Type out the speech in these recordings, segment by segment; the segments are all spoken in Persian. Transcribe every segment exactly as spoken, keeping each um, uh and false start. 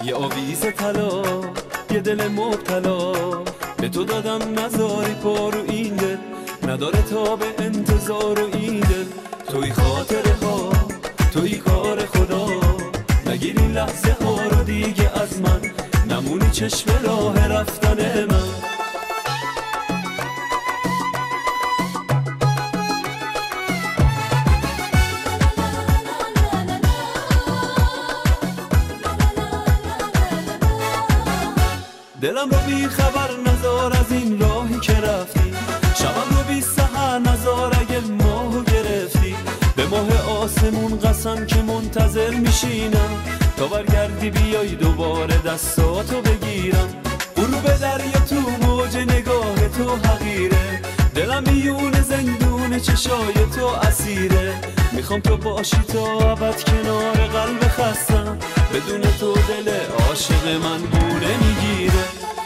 یه آویز طلا، یه دل مبتلا، به تو دادم نذاری پا رو این دل، نداره تا به انتظار و این دل. توی خاطره ها، توی کار خدا، نگیری لحظه ها رو دیگه از من، نمونی چشم راه رفتن من. دلم رو بی خبر نذار از این راهی که رفتی، شبم رو بی سحر نذار اگه ماهو گرفتی. به ماه آسمون قسم که منتظر میشینم تا برگردی بیای دوباره دستاتو بگیرم. غروب دریا تو موج نگاه تو حقیره، دلم میونه زندون چشای تو اسیره. میخوام تو باشی تا ابد کنار قلب خستم، بدون تو دل عاشق من بونه میگیره.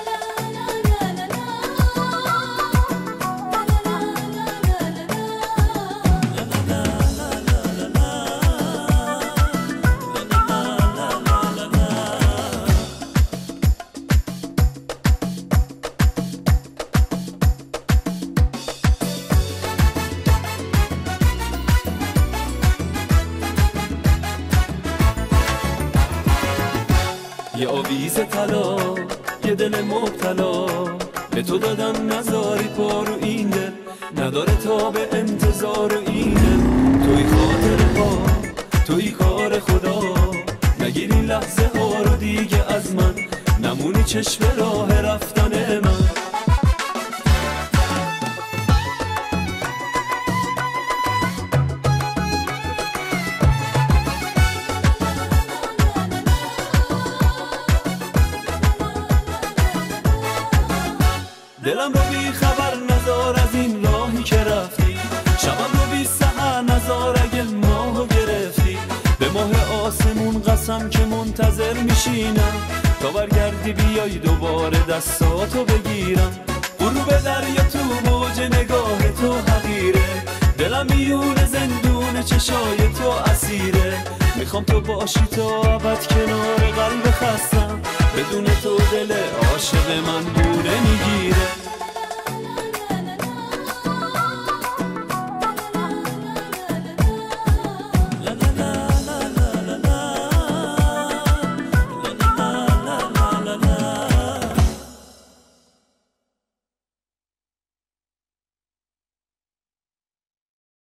یه آویز طلا، یه دل مبتلا، به تو دادم نذاری پا رو این دل، نداره تا به انتظار و این دل. توی خاطره ها، توی کار خدا، نگیری لحظه ها رو دیگه از من، نمونی چشم راه رفتن من. دلم رو بی خبر نذار از این راهی که رفتی، شبم رو بی سحر نذار اگه ماهو گرفتی. به ماه آسمون قسم که منتظر میشینم تا برگردی بیای دوباره دستاتو بگیرم. غروب دریا تو موج نگاه تو حقیره، دلم میونه زندون چشای تو اسیره. میخوام تو باشی تا ابد کنار قلب خستم، بدون تو دل عاشق من بونه میگیره.